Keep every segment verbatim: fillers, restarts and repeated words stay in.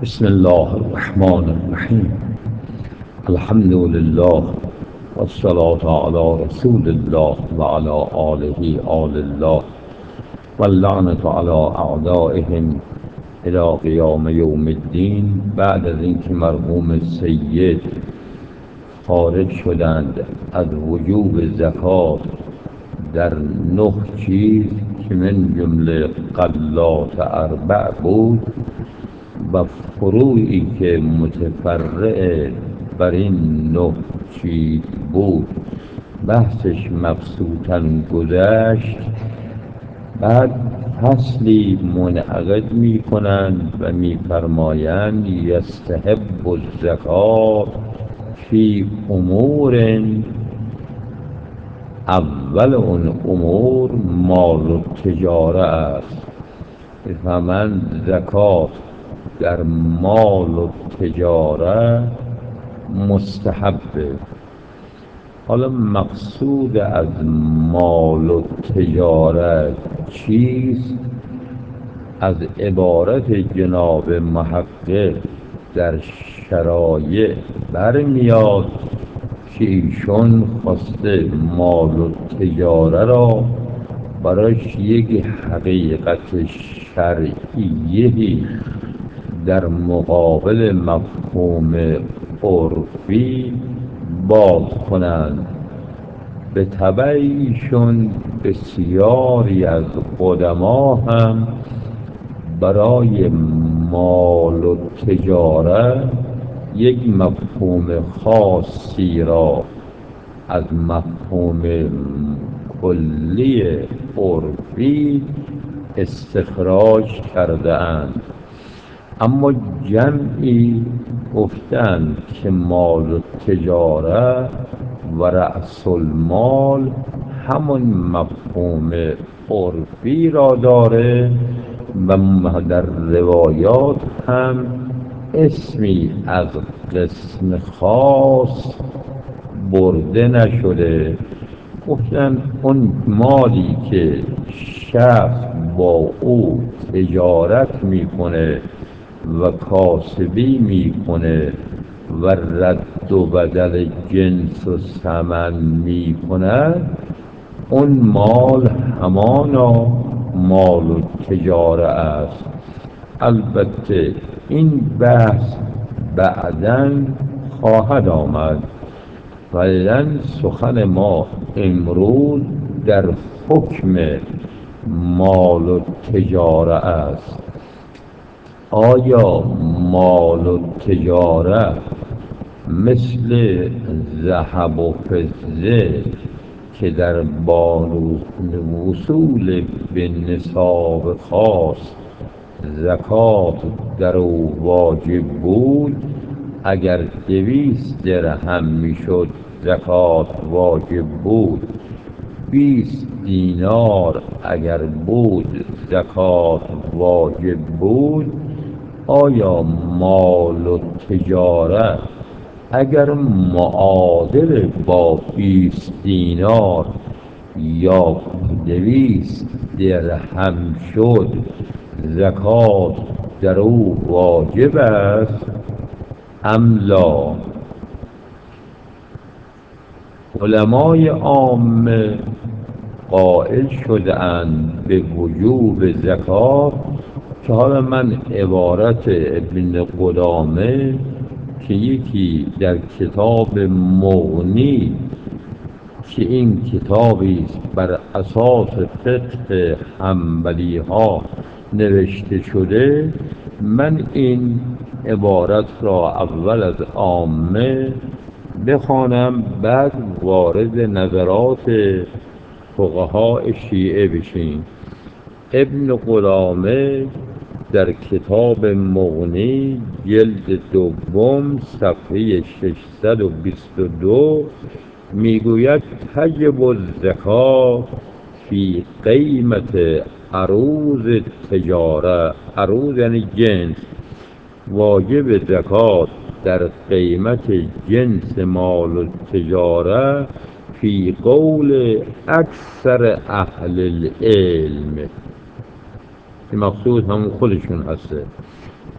بسم الله الرحمن الرحیم. الحمد لله والصلاة على رسول الله وعلى آله آل الله واللعنة على اعدائهم الى قیام یوم الدین. بعد از اینکه مرحوم سید خارج شدند از وجوب زکات در نه چیز که من جمله غلات اربع بود و فروعی که متفرع بر این نه چیز بود بحثش مبسوطاً گذشت، بعد فصلی منعقد می کنند و می فرمایند یستحب الزکات فی امور، اول اون امور مال و تجاره است. من زکات در مال و تجاره مستحبه. حالا مقصود از مال و تجاره چیست؟ از عبارت جناب محقق در شرایع برمیاد که ایشون خواسته مال و تجاره را براش یک حقیقت شرعیهی در مقابل مفهوم عرفی باز کنند. به تبع ایشون بسیاری از قدما هم برای مال و تجاره یک مفهوم خاصی را از مفهوم کلی عرفی استخراج کرده اند، اما جمعی گفتند که مال و تجاره و رأس المال همون مفهوم عرفی را داره و در روایات هم اسمی از قسم خاص برده نشده. گفتند اون مالی که شخص با او تجارت میکنه و کاسبی میکنه و رد و بدل جنس و ثمن میکنه، اون مال همانا مال و تجاره است. البته این بحث بعداً خواهد آمد، فعلا سخن ما امروز در حکم مال و تجاره است. آیا مال و تجاره مثل ذهب و فضه که در باب وصول به نصاب خاص زکات در او واجب بود، اگر دویست درهم میشد زکات واجب بود، بیست دینار اگر بود زکات واجب بود؟ آیا مال و تجاره اگر معادل با بیست دینار یا دویست درهم شد زکات در او واجب است ام لا؟ علمای عامه قائل شده اند به وجوب زکات، که حالا من عبارت ابن قدامه که یکی در کتاب مغنی که این کتابی است بر اساس فقه حنبلی ها نوشته شده، من این عبارت را اول از عامه بخوانم، بعد وارد نظرات فقهای شیعه بشیم. ابن قدامه در کتاب مغنی جلد دوم صفحه ششصد و بیست و دو میگوید تجب الزکات فی قیمت عروض تجاره، عروض یعنی جنس، واجب زکات در قیمت جنس مال و تجاره فی قول اکثر اهل العلم. این مقصود همون خودشون هسته.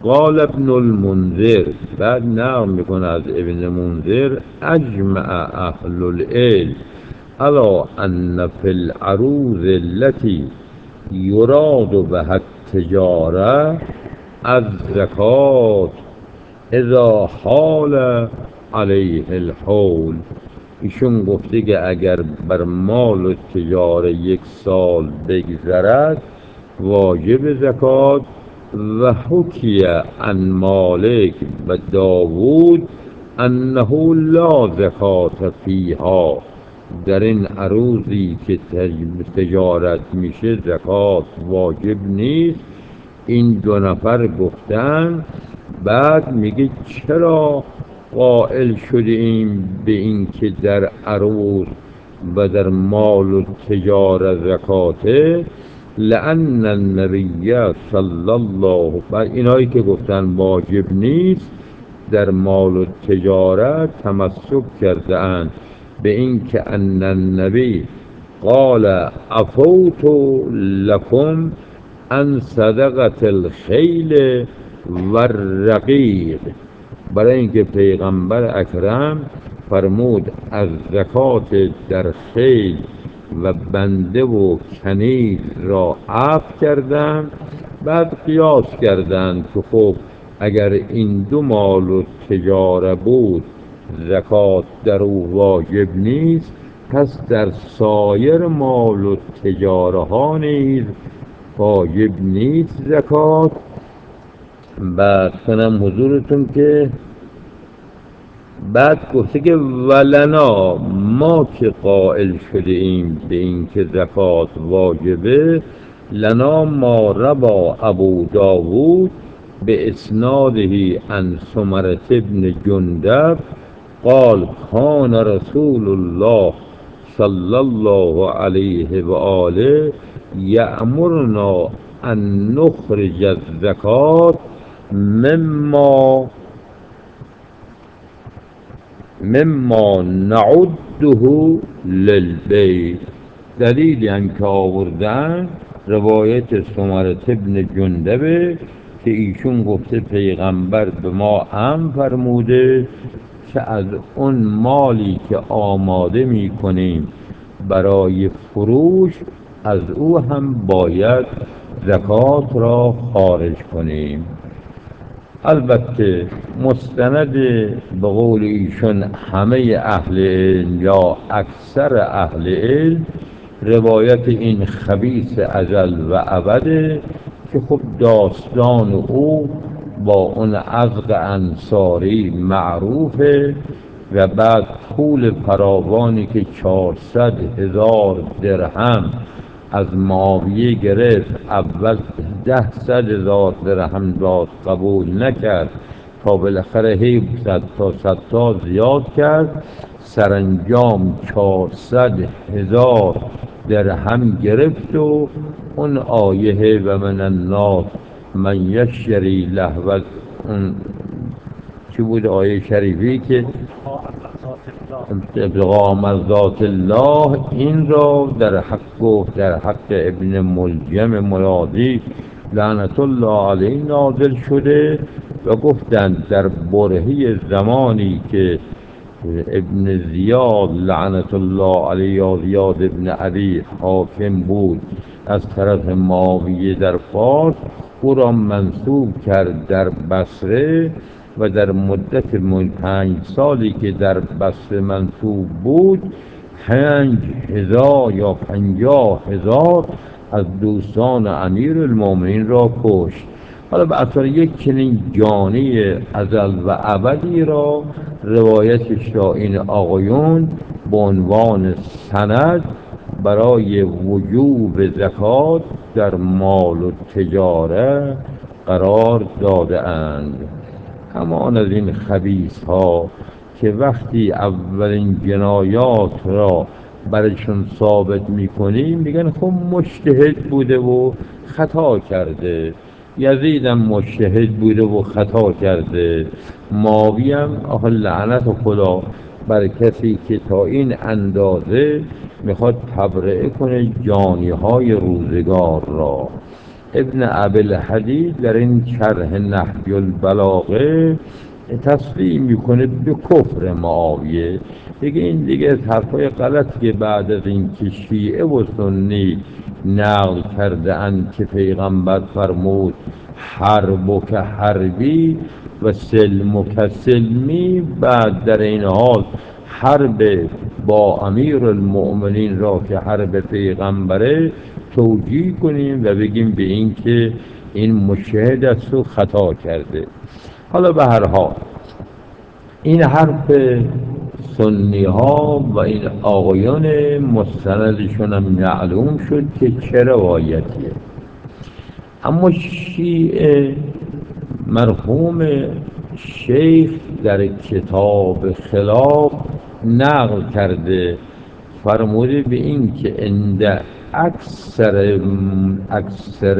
قال ابن المنذر، بعد نقل میکنه از ابن منذر، اجمع اهل العلم علی ان فی العروض التي یراد بها التجاره الزکات اذا حال علیه الحول. ایشون گفته که اگر بر مال و تجاره یک سال بگذرد واجب زکات. و حکی عن مالک و داوود انه لا زکات فیها، در این عروضی که تجارت میشه زکات واجب نیست. این دو نفر گفتن. بعد میگه چرا قائل شده ایم به این که در عروض و در مال و تجارت زکاته؟ لأن النبی صلی الله، بعد اینایی که گفتن واجب نیست در مال و تجارت تمسک کرده اند به این که ان النبی قال عفوت لکم عن صدقة الخیل و الرقیق، برای اینکه پیغمبر اکرم فرمود از زکات در خیل و بنده و کنیز را عفو کردند. بعد قیاس کردند که خب اگر این دو مال و تجاره بود زکات در او واجب نیست، پس در سایر مال و تجاره ها نیز واجب نیست زکات. بعد کنم حضورتون که بعد گفته که ولنا، ما که قائل شده ایم به این که زکات واجبه، لنا ما روا ابو داوود به اسناده عن سمرة بن جندب قال کان رسول الله صلی الله علیه و آله یأمرنا ان نخرج الزکات مما مما نعده للبیت. دلیلی هم که آوردن روایت سمرة بن جندبه که ایشون گفته پیغمبر به ما امر فرموده که از اون مالی که آماده می کنیم برای فروش از او هم باید زکات را خارج کنیم. البته مستند به قول ایشون همه اهل علم یا اکثر اهل علم روایت این خبیث ازل و ابده که خب داستان او با اون عزق انصاری معروفه و بعد پول فراوانی که چهارصد هزار درهم از معاویه گرفت، اول ده صد هزار درهم داد قبول نکرد تا بالاخره هی صد تا صد تا زیاد کرد، سرانجام چهارصد هزار درهم گرفت و اون آیه و من الناس من یشتری لهو، اون چی بود آیه شریفی که ابتغاء مرضات الله، این را در حق در حق ابن ملجم مرادی لعنت الله علیه نازل شده و گفتند در برهه زمانی که ابن زیاد لعنت الله علیه یا زیاد ابن علی حاکم بود از طرف معاویه در فارس، او را منصوب کرد در بصره و در مدت من پنج سالی که در بصره منصوب بود پنج هزار یا پنجاه هزار از دوستان امیر المومنین را کشت. حالا به اثر یک چنین جانی ازل و ابدی را روایتش را این آقایون به عنوان سند برای وجوب زکات در مال و تجاره قرار داده اند. همان از این خبیث ها که وقتی اولین جنایات را برشون ثابت میکنیم میگن خب مجتهد بوده و خطا کرده، یزید هم مجتهد بوده و خطا کرده، معاویه هم آخه لعنت خدا بر کسی که تا این اندازه میخواد تبرئه کنه جانی های روزگار را. ابن ابوالحدید در این شرح نهج البلاغه تصریح میکنه به کفر معاویه. دیگه این دیگه از حرفای غلط که بعد از این که شیعه و سنی نقل کرده اند که پیغمبر فرمود حرب که حربی و سلم که سلمی، بعد در این حال حرب با امیر المؤمنین را که حرب پیغمبره توجیه کنیم و بگیم به این که این مشهد است و خطا کرده. حالا به هر حال این حرف سنی ها و این آقایان مستندشون هم معلوم شد که چه روایتیه. اما شیعه مرحوم شیخ در کتاب خلاف نقل کرده، فرموده به این که عند اکثر اکثر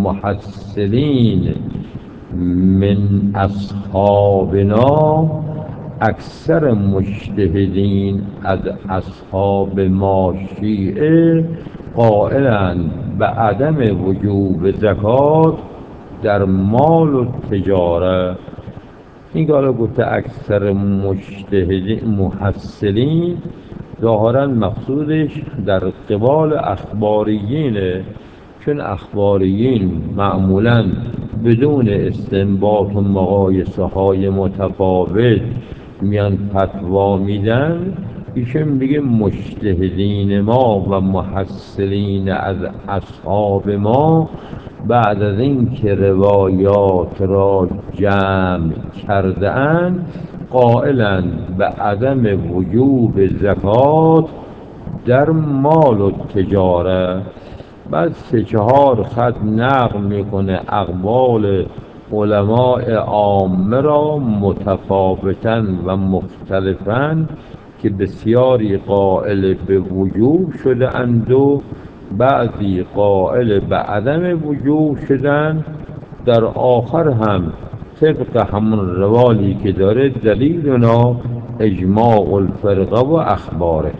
المحصلین من اصحابنا، اکثر مجتهدین از اصحاب ما شیعه قائلند به عدم وجوب زکات در مال و تجاره. این که حالا گفته اکثر مجتهدین محصلین، ظاهرا مقصودش در قبال اخباریینه، چون اخباریین معمولا بدون استنباط و مقایسه های متفاوت میان فتوا میدن. ایشون میگه مجتهدین ما و محصلین از اصحاب ما بعد از این که روایات را جمع کرده اند قائلند به عدم وجوب زکات در مال و تجاره. بعد سه چهار خط نقل میکنه اقوال علماء عامه را متفاوتاً و مختلفاً که بسیاری قائل به وجوب شده اند و بعضی قائل به عدم وجوب شدن. در آخر هم طبق همون روالی که داره دلیلنا اجماع الفرقه و اخباره.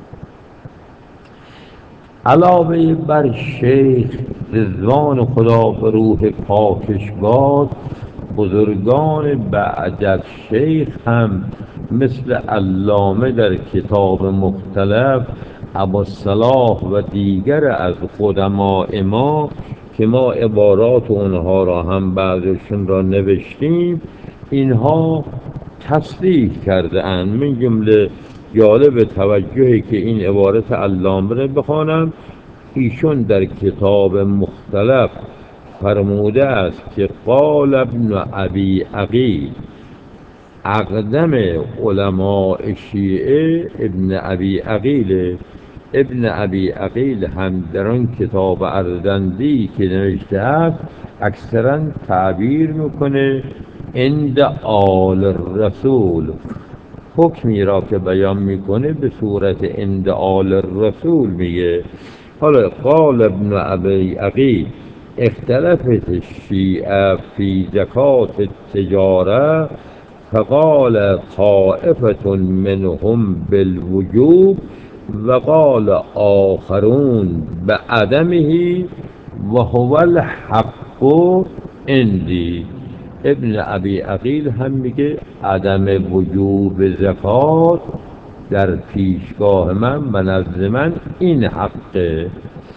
علاوه بر شیخ رضوان خدا به روح پاکش باد، بزرگان بعد از شیخ هم مثل علامه در کتاب مختلف، ابوالصلاح و دیگر از قدماء ما که ما عبارات اونها را هم بعضشون را نوشتیم، اینها تصریح کرده اند. من جمله جالب توجهی که این عبارت علامه را بخوانم، ایشون در کتاب مختلف فرموده است که قال ابن ابی عقیل، اقدم علماء شیعه ابن ابی عقیل. ابن ابی عقیل هم در آن کتاب ارزندی که نوشته است اکثرا تعبیر میکنه عند آل رسول، حکمی را که بیان میکنه به صورت عند آل الرسول میگه. حالا قال ابن ابی عقیل اختلفت الشیعه فی زکات التجاره، فقال طائفة منهم بالوجوب وقال آخرون بعدمه وهو الحق عندي. ابن ابی عقیل هم میگه عدم وجوب زکات در پیشگاه من و نزد من این حقه.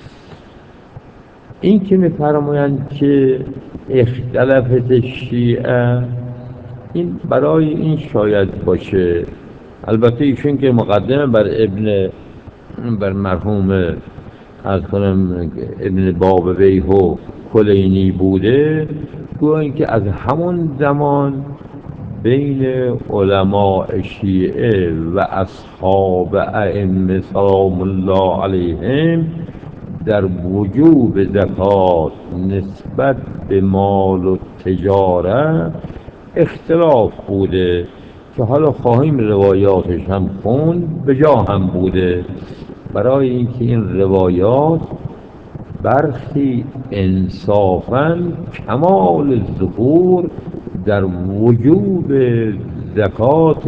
این که میفرمایند که اختلافات شیعه، این برای این شاید باشه. البته ایشون که مقدمه بر ابن بر مرحوم از کنم ابن بابویه و کلینی بوده، گویا که از همون زمان بین علماء شیعه و اصحاب ائمه سلام الله علیهم در وجوب زکات نسبت به مال و تجاره اختلاف بوده که حالا خواهیم روایاتش هم خوند، به جا هم بوده. برای اینکه این روایات برخی انصافاً کمال ظهور در وجوب زکات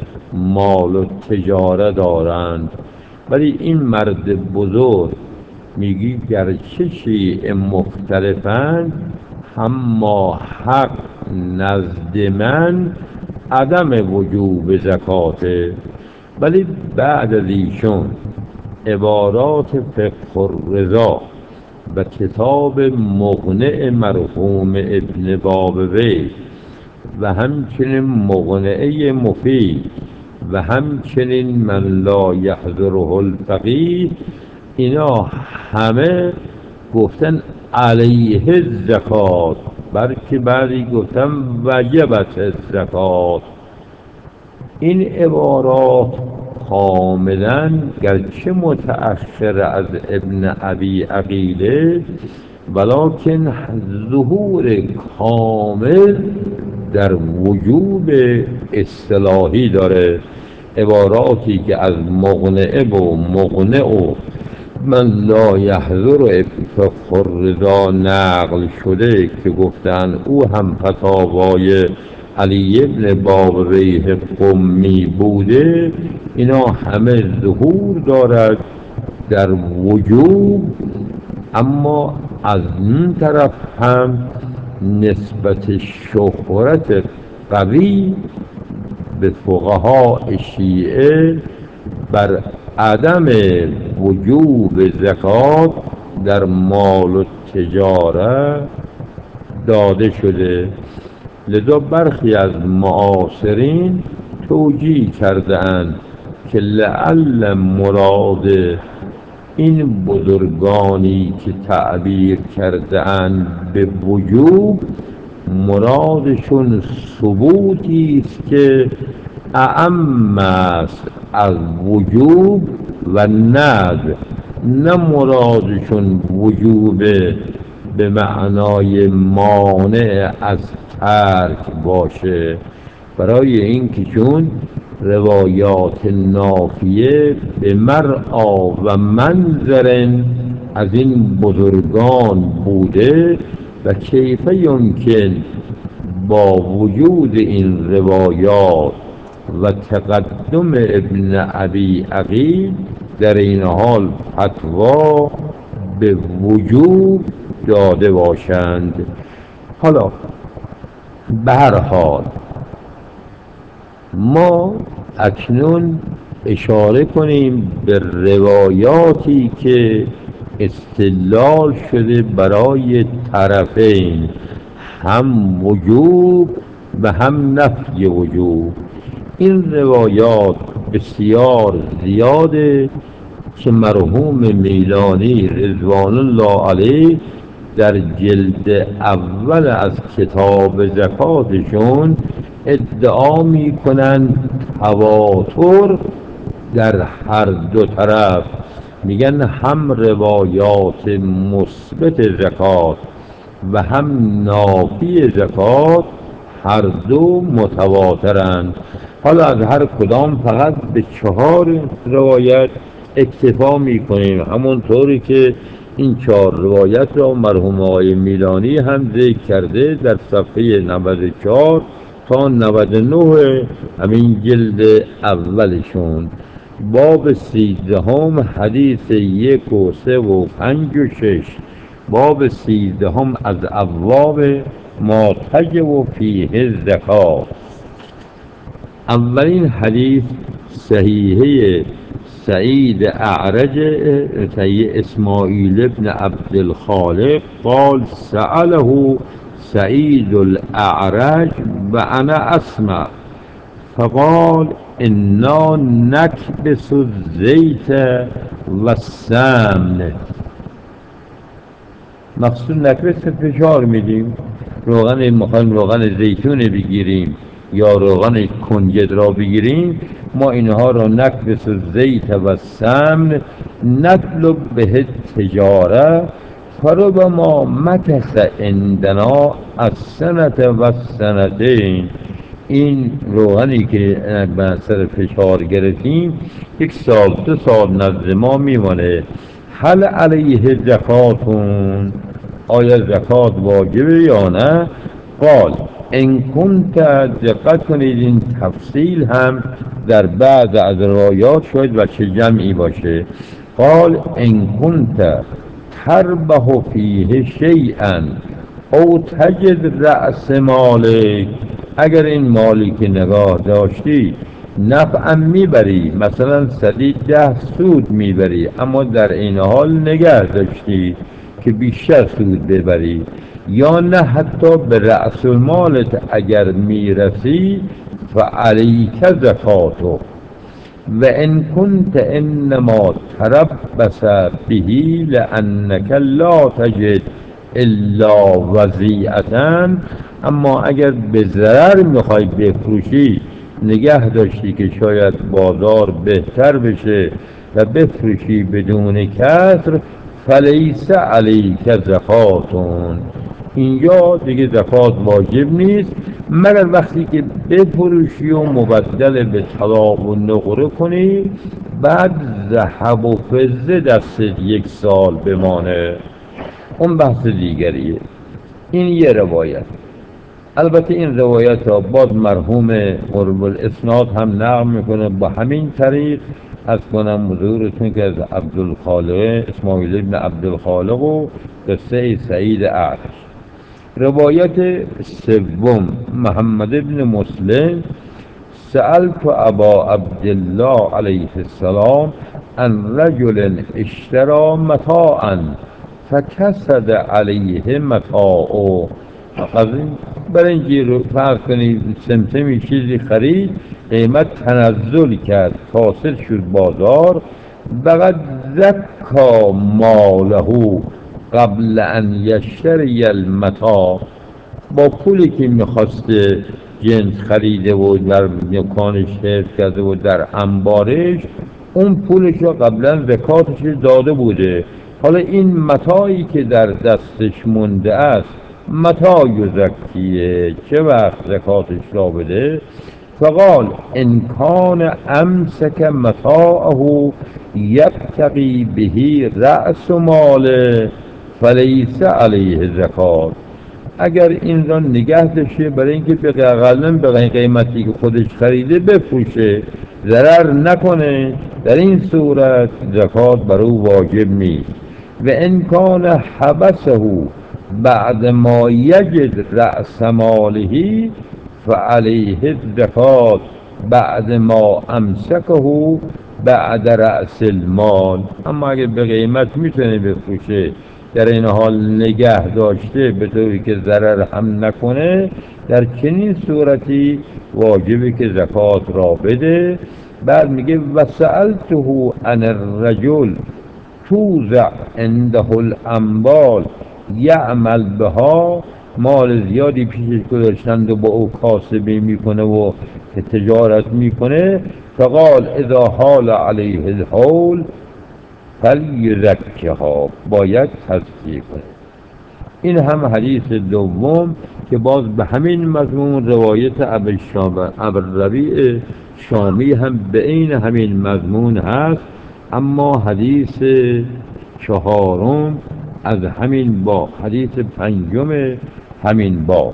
مال و تجاره دارند، ولی این مرد بزرگ میگی گرچه شیء مختلفند، اما حق نزد من عدم وجوب زکاته. ولی بعد از ایشون عبارات فقه الرضا و کتاب مقنع مرحوم ابن بابوی و همچنین مقنعه مفید و همچنین من لا یحضره الفقیه، اینا همه گفتن علیه زکات، بلکه بعدی گفتن وجبت زکات. این عبارات کاملا گرچه متأخر از ابن ابی عقیله، ولکن ظهور کامل در وجوب اصطلاحی داره. عباراتی که از مقنعه و مقنع و من لا یحضر فقه الرضا نقل شده که گفتن او هم فتاوای علی ابن بابویه قمی بوده، اینا همه ظهور دارد در وجوب. اما از این طرف هم نسبت شهرت قوی به فقهای شیعه بر عدم وجوب زکات در مال و تجاره داده شده. لذا برخی از معاصرین توجیه کرده اند که لعل مراد این بزرگانی که تعبیر کرده اند به وجوب، مرادشون ثبوتی است که اعم است از وجوب و ندب، نه مرادشون وجوب به معنای مانع از ترک باشه. برای اینکه چون روایات نافیه به مرعا و منظر از این بزرگان بوده و کیف یمکن با وجود این روایات و تقدم ابن ابی عقیل در این حال فتوا به وجوب داده باشند. حالا به هر حال ما اکنون اشاره کنیم به روایاتی که استدلال شده برای طرفین، هم وجوب و هم نفی وجوب. این روایات بسیار زیاده که مرحوم میلانی رضوان الله علیه در جلد اول از کتاب زکاتشون ادعا می کنند تواتر در هر دو طرف. میگن هم روایات مثبت زکات و هم نافی زکات هر دو متواترند. حالا از هر کدام فقط به چهار روایت اکتفا می کنیم، همونطوری که این چهار روایت را مرحوم آقای میلانی هم ذکر کرده در صفحه نود و چهار تا نود و نه همین جلد اولشون. باب سیزدهم حدیث یک و سه و پنج و شش. باب سیزدهم از ابواب ما تجب فیه زکات. اولین حدیث صحیحه سعید اعرج اسماعیل ابن عبد الخالق قال سأله سعید الاعرج و انا اسمع فقال انا نکبس الزیت و السمن. مقصود نکبس فشار میدیم، روغن مخواهیم روغن زیتون بگیریم یا روغن کنجد را بگیریم، ما اینها را نکبس الزیت و السمن نطلب به تجاره فربما مکث عندنا السنة و السنتین. این روغنی که بر سر فشار گرفتیم یک سال دو سال نزد ما میمانه. هل علیه زکاتون، آیا زکات واجبه یا نه؟ قال ان کنت، دقت کنید این تفصیل هم در بعض از روایات شاید و چه جمعی باشه. قال ان کنت تربح فیه شیئا او تجد رأس مالک، اگر این مالی که نگاه داشتی نفعا میبری، مثلا صدی ده سود میبری، اما در این حال نگه داشتی که بیشتر سود ببری، یا نه حتی به رأس مالت اگر میرسی فعلیک زکاتو و ان کنت انما تربص به لانک لا تجد الا وضیعة، اما اگر به ضرر میخوای بفروشی نگه داشتی که شاید بازار بهتر بشه و بفروشی بدون کسر، فلیس علیک زکاتون، اینجا دیگه زکات واجب نیست مگر وقتی که بفروشی و مبدل به طلا و نقره کنی، بعد ذهب و فضه دستت یک سال بمانه، اون بحث دیگریه. این یه روایت. البته این روایت ها باز مرحوم قرب الاسناد هم نقل میکنه با همین طریق. از کنم حضورتون که از عبدالخالق اسماعیل ابن عبدالخالق و قصه سعید اعرج. روایت سوم محمد ابن مسلم: سألت ابا عبدالله علیه السلام عن رجل اشترى متاعا فکسد علیه متاعه. از این برای اینکه رو فرض کنید سمسمی چیزی خرید، قیمت تنزل کرد، کاسد شد بازار، فقد زکا ماله قبل ان یشتری المتاع، با پولی که میخواسته جنس خریده و در دکانش حفظ کرده و در انبارش، اون پولش رو قبلا زکاتش داده بوده، حالا این متاعی که در دستش مونده است متاع یزکیه، چه وقت زکاتش را بده؟ فقال ان کان امسک متاعه یبتغی بهی رأس ماله فلیس علیه زکات، اگر این را نگه داشته برای اینکه به غالب به قیمتی که خودش خریده بفروشه، ضرر نکنه، در این صورت زکات بر او واجب نیست. و ان کان حبسه بعد ما یجد رأس ماله فعلیه الزکات بعد ما امسکه بعد رأس المال، اما اگر به قیمت میتونه بفروشه، در این حال نگه داشته به طوری که ضرر هم نکنه، در چنین صورتی واجبه که زکات را بده. بعد میگه و سألته عن الرجل توزع عنده الاموال یعمل بها، مال زیادی پیشش گذاشتند و با او کاسبی میکنه و تجارت میکنه، فقال اذا حال علیه الحول فلیزکها، باید تزکیه کنه. این هم حدیث دوم که باز به همین مضمون روایت ابوالربیع شامی هم به این همین مضمون هست، اما حدیث چهارم از همین باب، حدیث پنجم همین باب.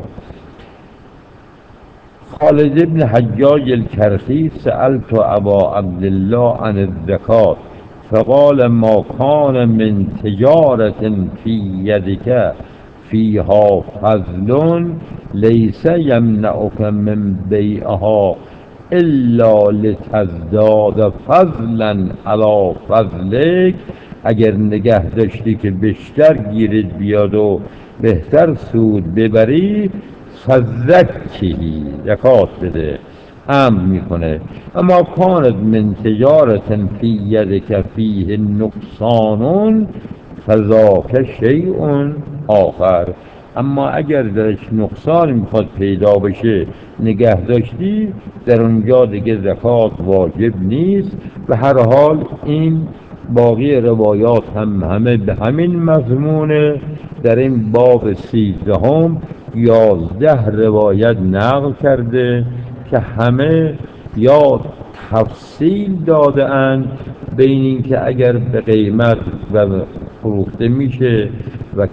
خالد ابن حجاج الكرخی: سألت ابا عبدالله عن الزکات فقال ما کان من تجارة فی یدک فیها فضل لیس یمنعک من بیعها الا لتزداد فضلا علی فضلک، اگر نگه داشتی که بیشتر گیرت بیاد و بهتر سود ببری، فزکی، زکات بده، امر میکنه. اما کانت من تجارت فی یدک فیه نقصان فذاک شیء آخر، اما اگر درش نقصان میخواد پیدا بشه نگه داشتی، در اونجا دیگه زکات واجب نیست. به هر حال این باقی روایات هم همه به همین مضمونه. در این باب سیزدهم یازده روایت نقل کرده که همه یا تفصیل داده اند بین این که اگر به قیمت و فروخته میشه و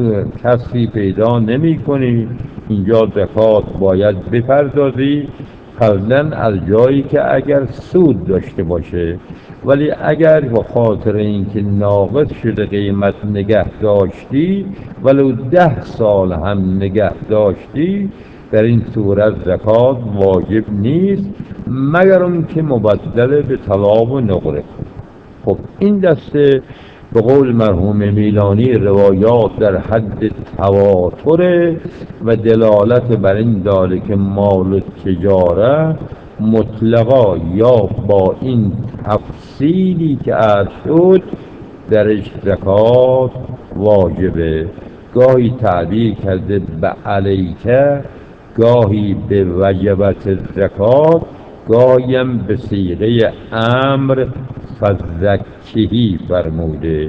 کسری پیدا نمی کنی، اینجا زکات باید بپردازی، فضلا از جایی که اگر سود داشته باشه، ولی اگر به خاطر اینکه ناقص شده قیمت نگه داشتی ولو ده سال هم نگه داشتی، در این صورت زکات واجب نیست مگر اون که مبدل به طلا و نقره. خب این دسته به قول مرحوم میلانی روایات در حد تواتره و دلالت بر این داره که مال تجاره مطلقا یا با این تفصیلی که عرض شد درش زکات واجبه. گاهی تعبیر کرده به علیکه، گاهی به وجبت زکات، گاهی هم به صیغه امر فزکیهی فرموده.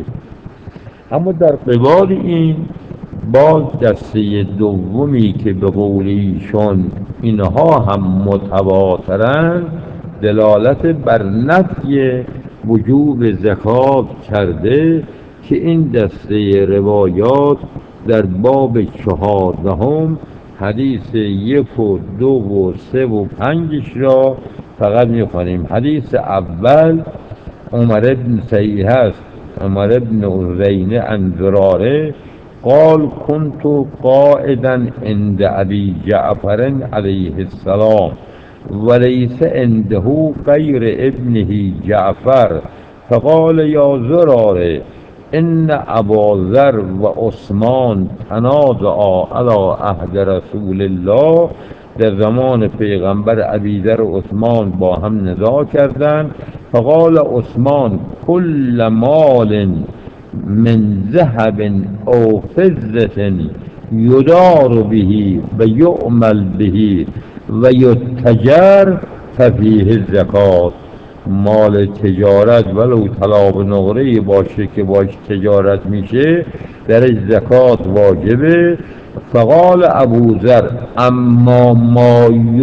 اما در قبال این باز دسته دومی که به قول ایشان اینها هم متواترند دلالت بر نفی وجوب زکات کرده که این دسته روایات در باب چهاردهم حدیث یک و دو و سه و پنجش را فقط میخوانیم. حدیث اول عمر بن سعید هست، عمر بن عزین عن زراره قال كنت قائدا عند ابي جعفر عليه السلام وليس عنده غير ابنه جعفر فقال يا زراره ان ابا ذر وعثمان تنازعا على عهد رسول الله. در زمان پیغمبر ابیذر و عثمان با هم نزاع کردند. فقال عثمان كل مال من ذهب او فضة یدار به و یعمل به و یتجر ففیه الزکات. مال تجارت ولو طلا و نقره باشه که باش تجارت میشه درش زکات واجبه. فقال ابو ذر اما ما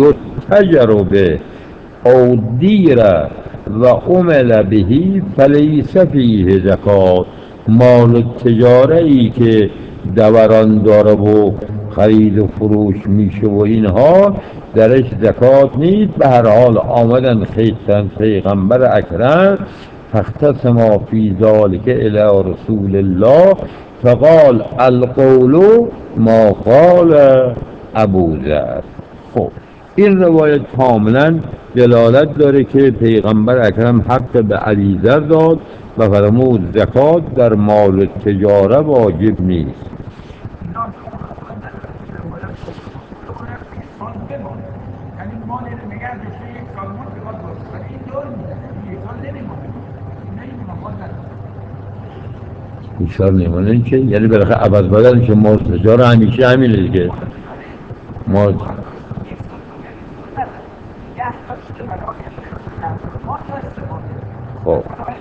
یتجر به او دیر و عمل به فلیس فیه زکات. مال تجاره ای که دوران داره و خرید و فروش میشه و اینها درش زکات نیست. به هر حال آمدن خیستن پیغمبر اکرم فاختصما فی ذلک الی رسول الله فقال القول ما قال ابو ذر. خب این روایت کاملا دلالت داره که پیغمبر اکرم حق به ابیذر داد و فرمود زکات در مال تجاره واجب نیست. بیشتر نیمونه این که یعنی بالاخره عوض بدن که مال تجاره همیشه همینه دیگه. مال خب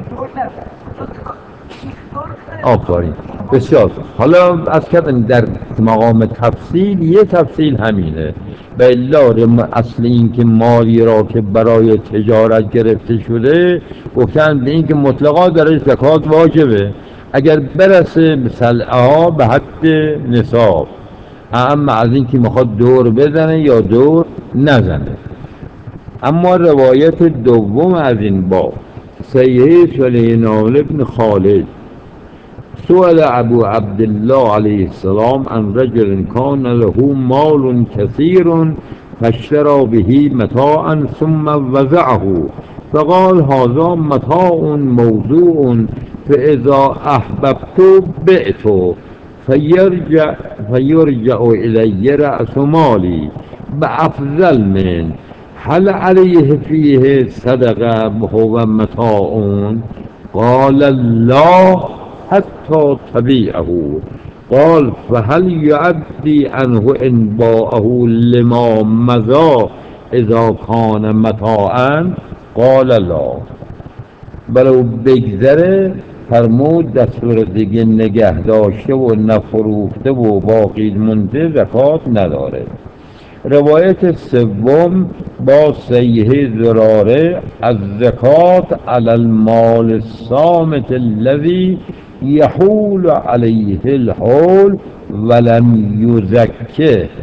آفرین بسیار. حالا از کردن در مقام تفصیل یه تفصیل همینه به الا اصل این که مالی را که برای تجارت گرفته شده گفتن به این که مطلقا درش زکات واجبه اگر برسه به سلعه ها به حد نصاب، اما از این که میخواد دور بزنه یا دور نزنه. اما روایت دوم از این باب صحیح سلیمان بن خالد سئل ابو عبدالله علیه السلام عن رجل کان له مال کثیر فاشتری به متاعا ثم وزعه فقال هذا متاع موضوع فاذا احببت بعته فیرجع فیرجع الی رأس مالی بافضل من هل علیه فیه صدقه هو متاع؟ قال لا حتی تبیعه. قال فهل یعدی عنه ان باعه لما مضى اذا کان متاعا؟ قال لا. بلو بگذره فرمود دستور دیگه نگه داشته و نفروخته و باقی مونده زکات نداره. روایت سوم با صحیح زراره از زکات علی المال الصامت الذی یحول علیه الحول ولم یزکه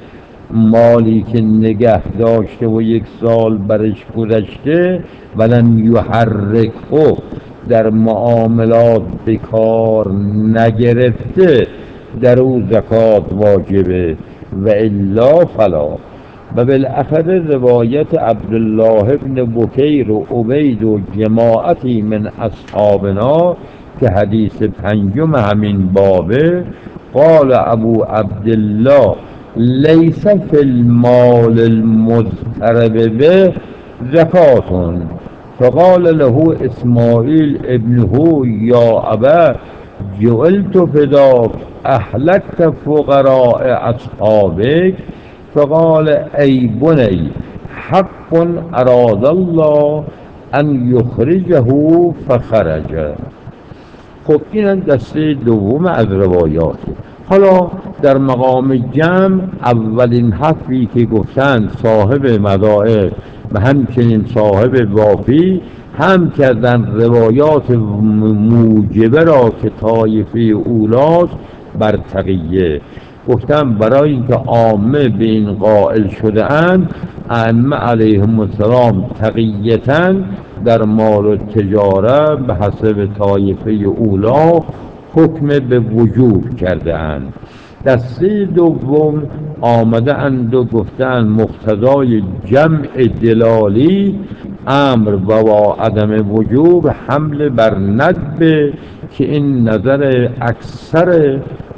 مالی که نگه داشته و یک سال برش گذشته ولن یحرکه در معاملات به کار نگرفته در او زکات واجبه و الا فلا. و بالاخره روایت عبدالله ابن بکیر و عبید و جماعتی من اصحابنا که حدیث پنجم همین بابه، قال ابو عبدالله لیس فی المال المضطرب به زکاتون. فقال له اسماعیل ابنه یا ابا جعلت فداک اهلکت فقراء اصحابک. فقال ای بنی حق اراد الله ان یخرجه فخرج. خب این دسته دوم از روایاته. حالا در مقام جمع اولین حرفی که گفتند صاحب مدائق و همچنین صاحب وافی هم کردن روایات موجبه را که طایفه اولاست بر تقیه گفتم، برای اینکه عامه به این قائل شده اند ائمه علیهم السلام تقیةً در مال و تجاره به حسب طایفه اولا حکم به وجوب کرده اند. دسته دوم آمده اند و گفتند مقتضای جمع دلالی امر و با عدم وجوب حمل بر ندب، که این نظر اکثر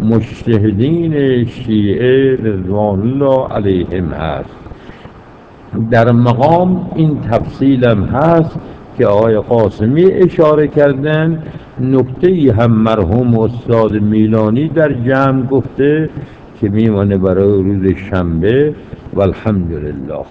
مجتهدین شیعه رضوان الله علیهم هست. در مقام این تفصیلم هست که آقای قاسمی اشاره کردن. نکته هم مرحوم استاد میلانی در جمع گفته که میمانه برای روز شنبه. والحمدلله.